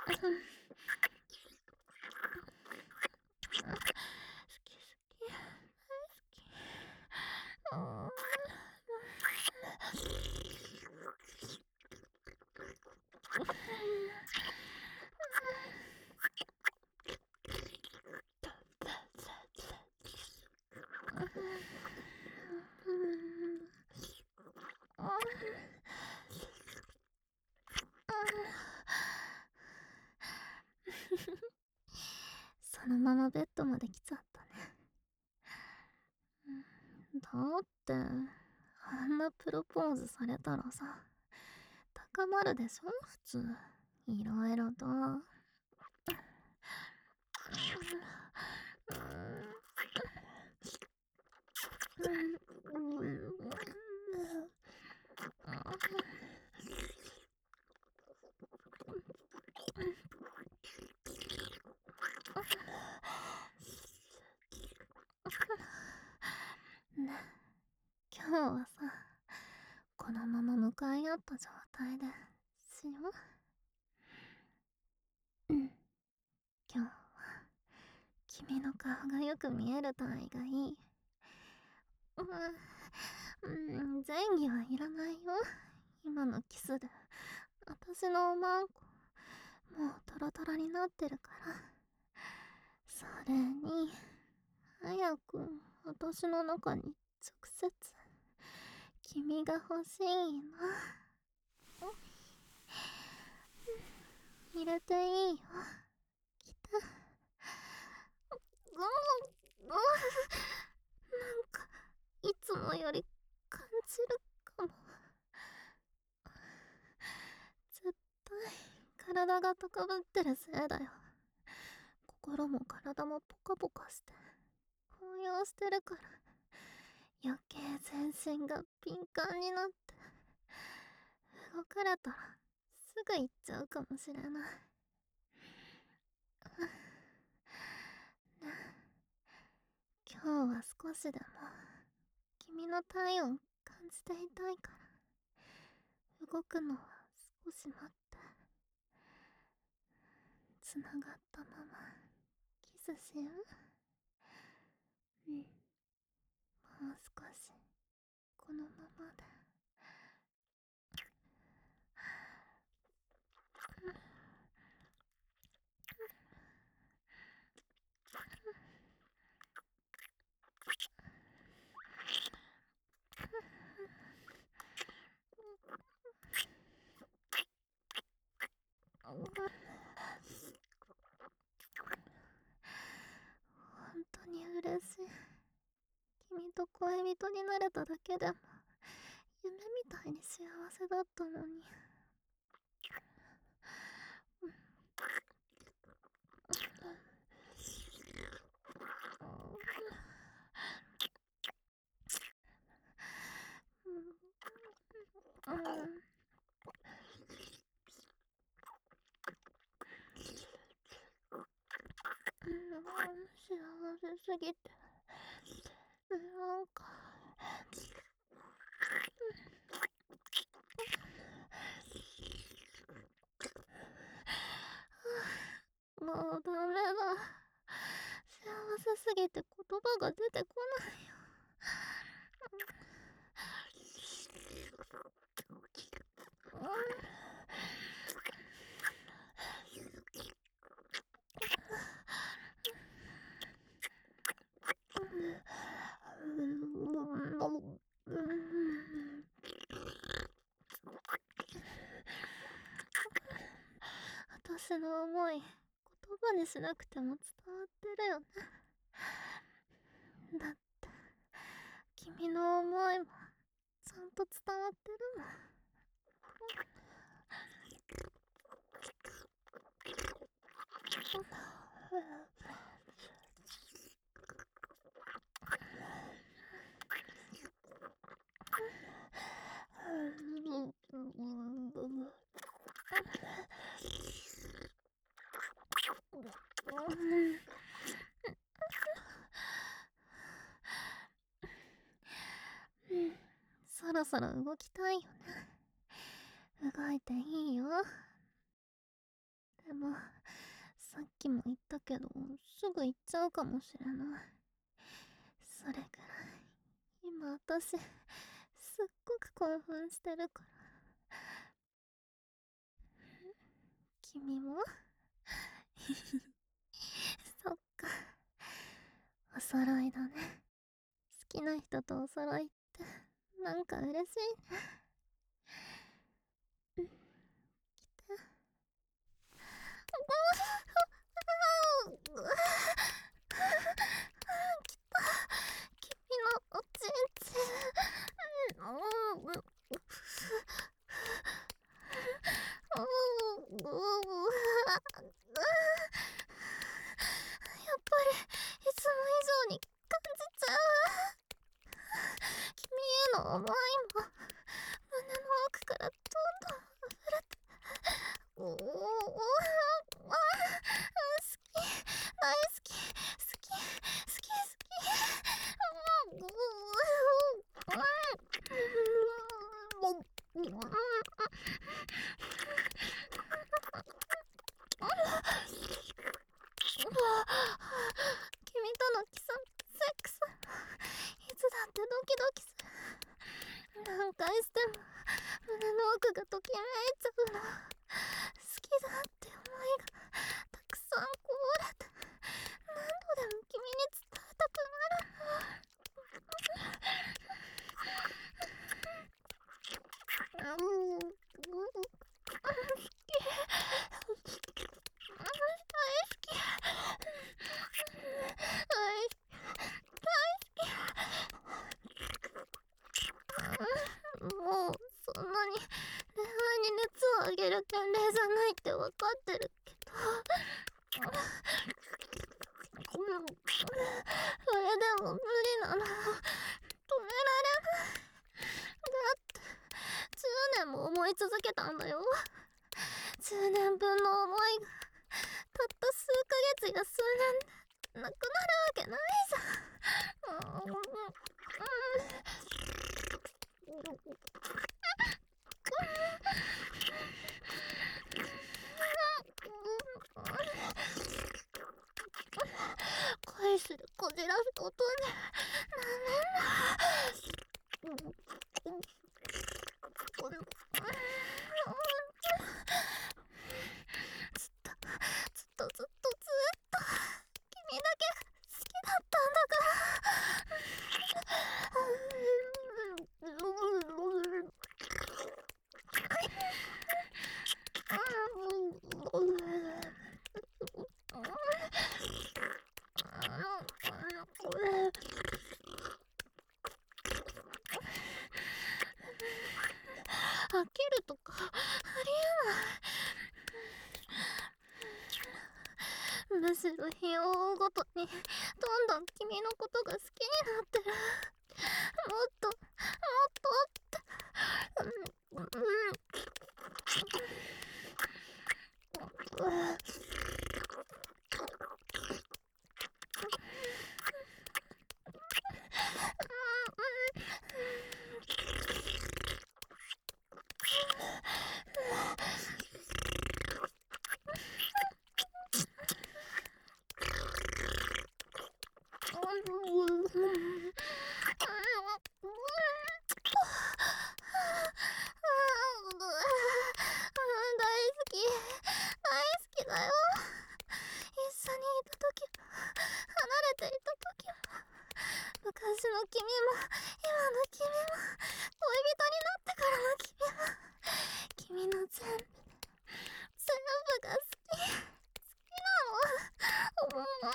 そのままベッドまで来ちゃったね。だってあんなプロポーズされたらさ、高まるでしょ普通。いろいろと。ね、今日はさ、このまま向かい合った状態でしよう。今日は君の顔がよく見える体がいい。前儀はいらないよ。今のキスで私のおまんこもうトロトロになってるから。それに早く私の中に直接君が欲しいの。入れていいよ。来て。なんかいつもより感じるかも。絶対体が高ぶってるせいだよ。心も体もポカポカして高揚してるから、余計全身が敏感になって、動かれたらすぐ行っちゃうかもしれない。ね、今日は少しでも君の体温感じていたいから、動くのは少し待って。つながったままキスしよう。もう少しこのままで。本当に嬉しい。君と恋人になれただけでも夢みたいに幸せだったのに。幸せすぎてなんかもうダメだ。幸せすぎて言葉が出てこないよ。私の思い言葉にしなくても伝わってるよね。だって君の思いもちゃんと伝わってるもん。そろそろ動きたいよね。動いていいよ。 でもさっきも言ったけどすぐ行っちゃうかもしれない。それくらい今私すっごく興奮してるから。君もそっか、お揃いだね。好きな人とお揃いってなんか嬉しいね。来て。来た。君のおちんちん。やっぱりいつも以上に感じちゃう。君への思いも胸の奥からどんどん溢れて。好き、大好き、好き、好き、君とのキス、セックス、いつだってドキドキする。何回しても胸の奥がときめいちゃうの。好きだって思いがたくさんこぼれて、何度でも君に伝えたくなるの。もうそんなに恋愛に熱を上げる年齢じゃないって分かってるけど、それでも無理なの。止められない。だって10年も思い続けたんだよ。10年分の思いがたった数ヶ月や数年でなくなるわけないじゃん。恋するこじらせ音でなめんな。ずっと君だけ好きだったんだから飽きるとかありえない。むしろ日を追うごとにどんどん君のことが好きになってる。もっともっとって大好きだよ。一緒にいた時も離れていた時も、昔の君も今の君も恋人になってからの君も、君の全部が好きなの。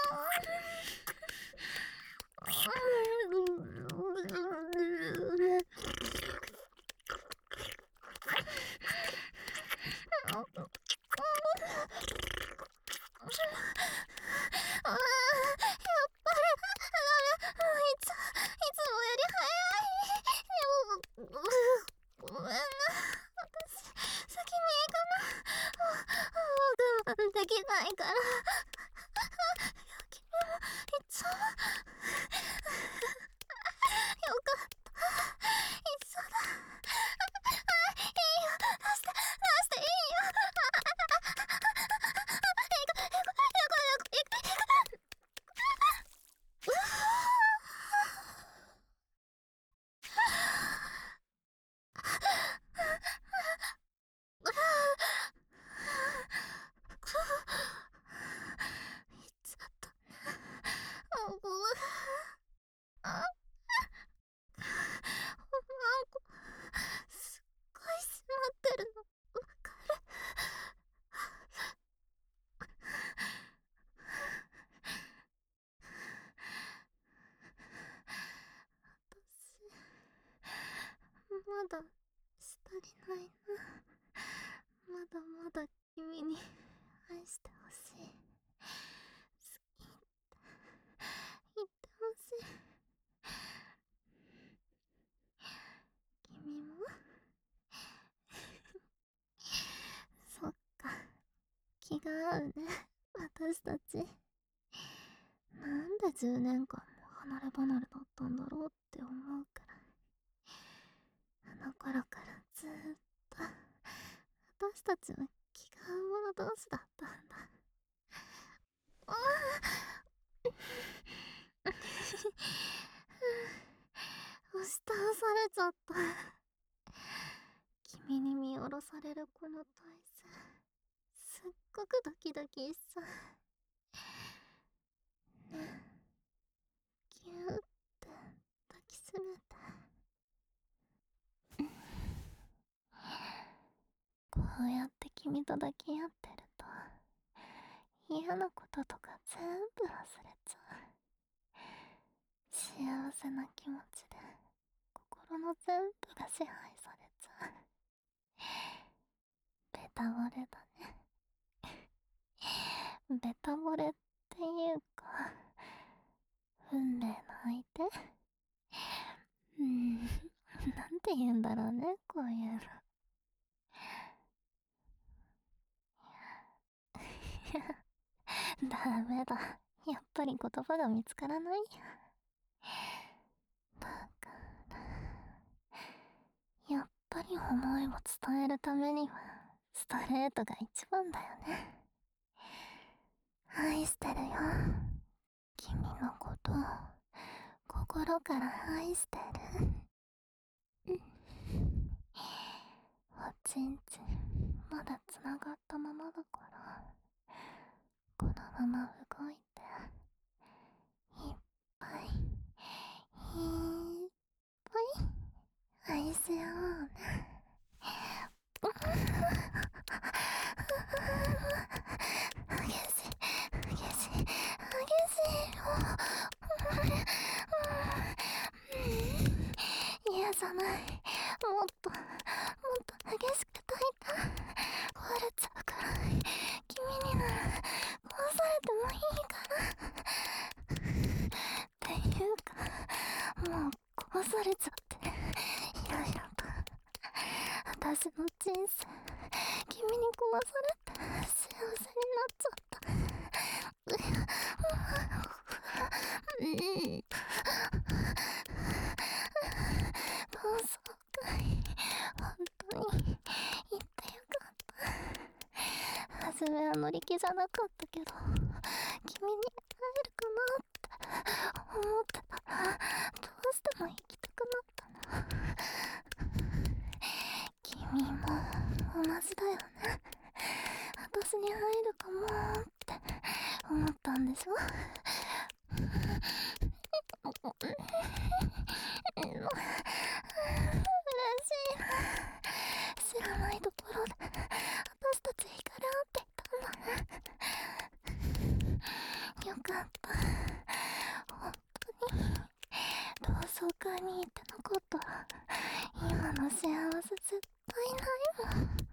やっぱりいつもより早い。ごめんな、私先に行かない。我慢できないから。君もいつもよかった。一緒だ。いいよ、出していいよ。 だしたりないな。まだまだ君に愛してほしい。好きって言ってほしい。君もそっか、気が合うね、私たち。なんで10年間も離れ離れだったんだろうって思うくらい。あの頃からずーっと私たちは気が合う者同士だったんだ。ああ押し倒されちゃった。君に見下ろされるこの体勢、すっごくドキドキしそう。ねえ、ギューって抱きしめて。こうやって君と抱き合ってると、嫌なこととか全部忘れちゃう。幸せな気持ちで心の全部が支配されちゃう。ベタ惚れだね。ベタ惚れっていうか、運命の相手。なんて言うんだろうね、こういうの。ダメだ。やっぱり言葉が見つからないや。だからやっぱり思いを伝えるためにはストレートが一番だよね。愛してるよ。君のことを心から愛してる。おちんちんまだつながったままだから、このまま動いていっぱいいっぱい愛し合おうね。激しい激しい激しいよ。嫌じゃない。もっと激しく抱いた。壊れちゃうくらい君になら壊されてもいいからっていうか、もう壊されちゃっていろいろと。私の人生君に壊されて幸せになっちゃった。同窓会本当に行ってよかった。初めは乗り気じゃなかったけど、君に会えるかなって思ってたら、どうしても行きたくなったの。君も同じだよね。私に会えるかもって思ったんでしょ。嬉しいな。知らないところで私たち惹かれ合っていたんだね。よかった。本当に同窓会に行ってなかったら今の幸せ絶対ないもん。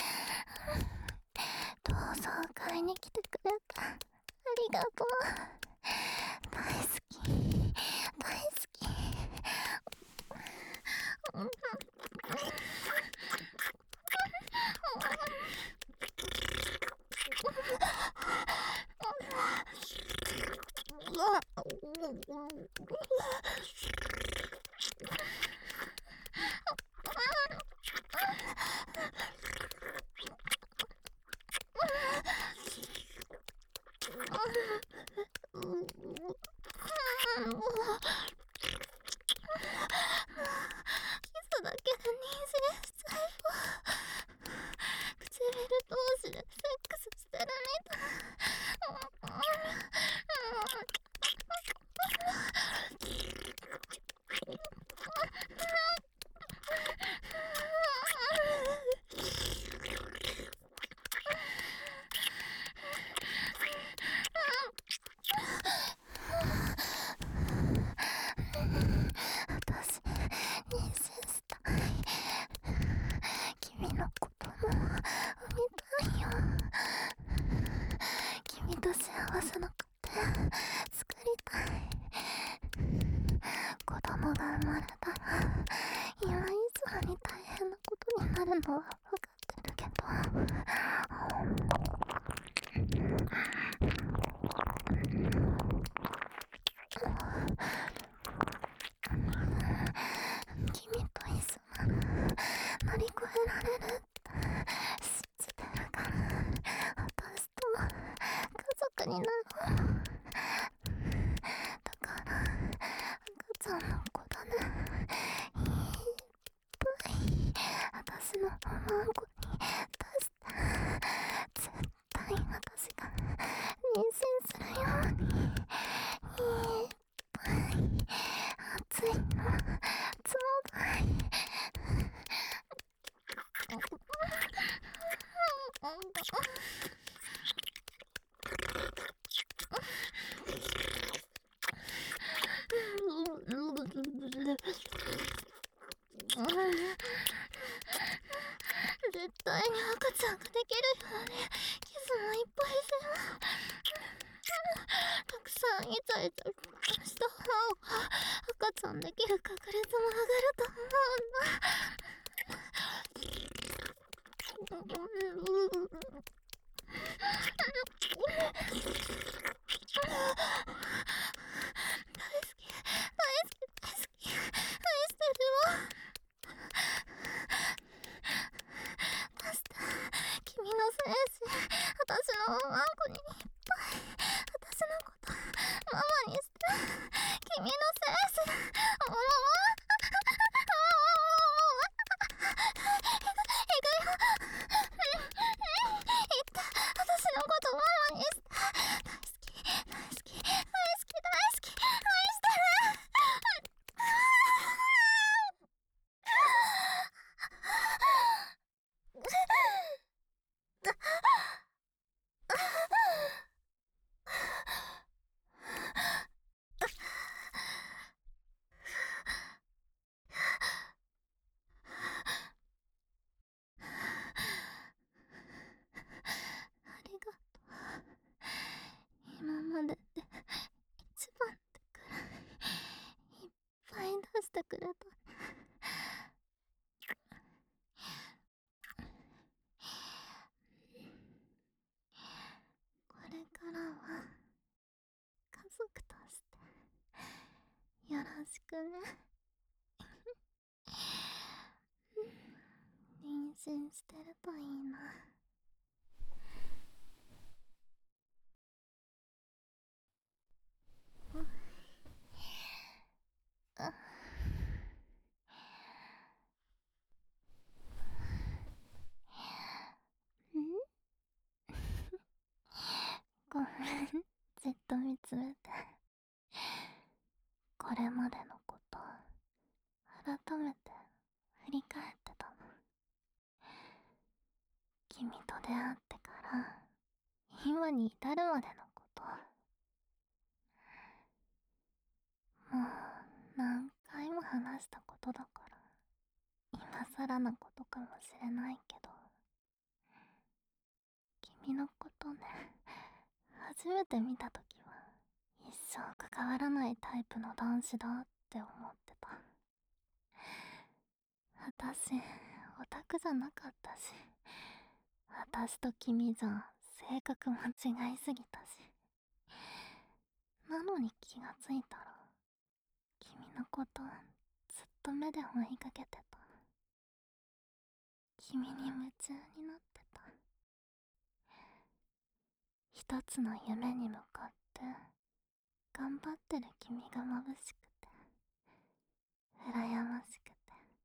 同窓会に来てくれてありがとう。大好き大好き。キスだけで妊娠しちゃえば。唇同士でセックスしてるみたい。 せなくて作りたい。子供が生まれたら今以上に大変なことになるのは分かってるけど、君と一緒なら乗り越えられるって信じてるから、私と家族になろう。だから赤ちゃんの子だね。いっぱい私のおまんこに出して、絶対私が妊娠するようにいっぱい熱いのちょうだい。絶対に赤ちゃんができるようにキスもいっぱいする。たくさんイチャイチャした方が赤ちゃんできる確率も上がると思うんだ。大好き大好き大好き愛してるわ。出して、君の精子私のおまんこにいっぱい。私のことママにして、君の精子おままいくよ。言って、私のことママにして。大好き大好き大好き大好き愛してる。ありがとう。今までで一番ってくらいいっぱい出してくれた。これからは家族としてよろしくね。妊娠してるといいな。ごめん、じっと見つめて。これまでのこと改めて振り返ってたの。君と出会ってから今に至るまでのこと、もう何回も話したことだから今更なことかもしれないけど、君のことね、初めて見たときは一生関わらないタイプの男子だって思ってた。私オタクじゃなかったし、私と君じゃ性格も違いすぎたし、なのに気がついたら君のことずっと目で追いかけてた。君に夢中になってた。一つの夢に向かって頑張ってる君が眩しくて羨ましくて、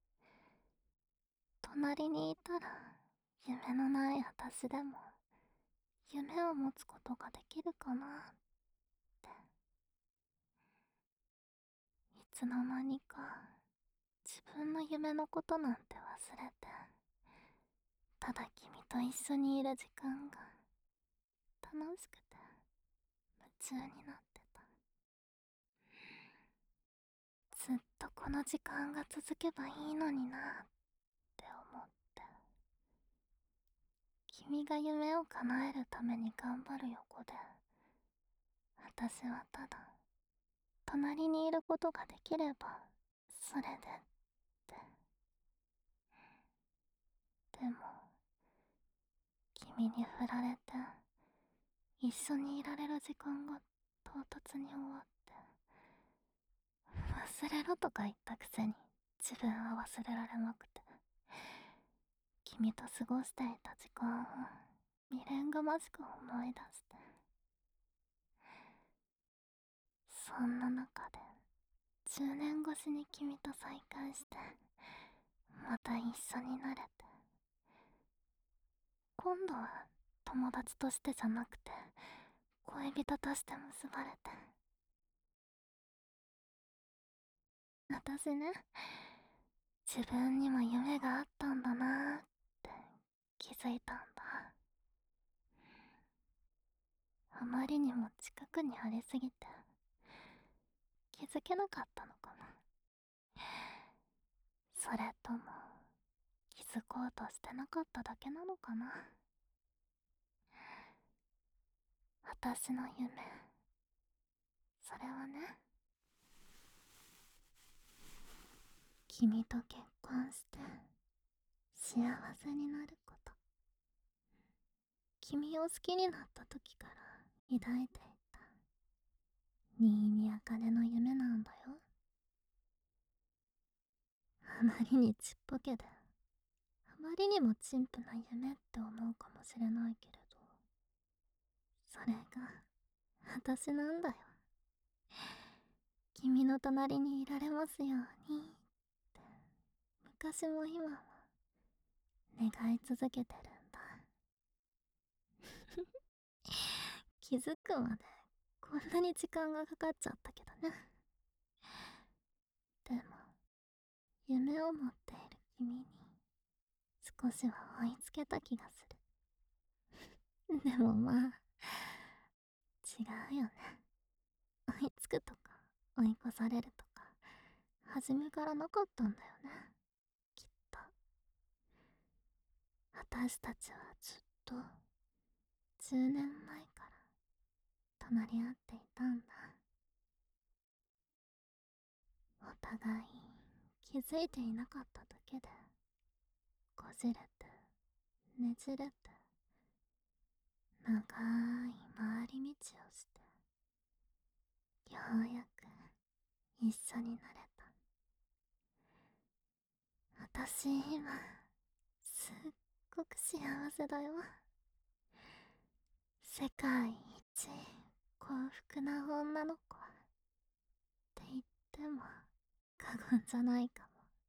隣にいたら夢のない私でも夢を持つことができるかなって。いつの間にか自分の夢のことなんて忘れて、ただ君と一緒にいる時間が楽しくて夢中になってた。ずっとこの時間が続けばいいのになって思って、君が夢を叶えるために頑張る横で私はただ隣にいることができればそれでって。でも君に振られて一緒にいられる時間が唐突に終わって、忘れろとか言ったくせに自分は忘れられなくて、君と過ごしていた時間を未練がましく思い出して、そんな中で10年越しに君と再会して、また一緒になれて、今度は友達としてじゃなくて恋人として結ばれて。私ね、自分にも夢があったんだなーって気づいたんだ。あまりにも近くにありすぎて気づけなかったのかな。それとも気づこうとしてなかっただけなのかな。私の夢、それはね、君と結婚して幸せになること。君を好きになった時から抱いていた新見茜の夢なんだよ。あまりにちっぽけで、あまりにも陳腐な夢って思うかもしれないけれど、それが私なんだよ。君の隣にいられますようにって昔も今も願い続けてるんだ。気づくまでこんなに時間がかかっちゃったけどね。でも夢を持っている君に少しは追いつけた気がする。でもまあ違うよね。追いつくとか追い越されるとか初めからなかったんだよね、きっと。私たちはずっと10年前から隣り合っていたんだ。お互い気づいていなかっただけで、こじれてねじれて長い回り道をして、ようやく一緒になれた。私今すっごく幸せだよ。世界一幸福な女の子って言っても過言じゃないか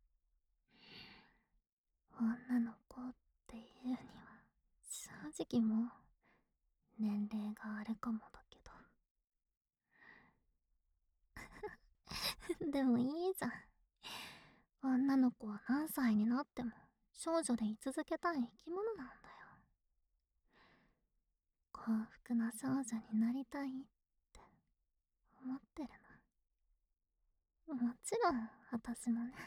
も。女の子っていうには正直もう年齢があるかもだけど。でもいいじゃん。女の子は何歳になっても少女でい続けたい生き物なんだよ。幸福な少女になりたいって思ってるの。もちろん私もね。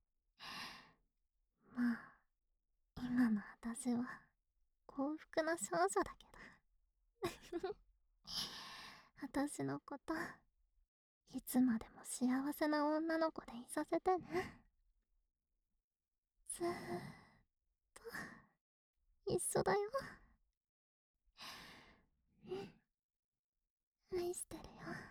まあ今の私は幸福な少女だけど。私のこといつまでも幸せな女の子でいさせてね。ずーっと一緒だよ。うん、愛してるよ。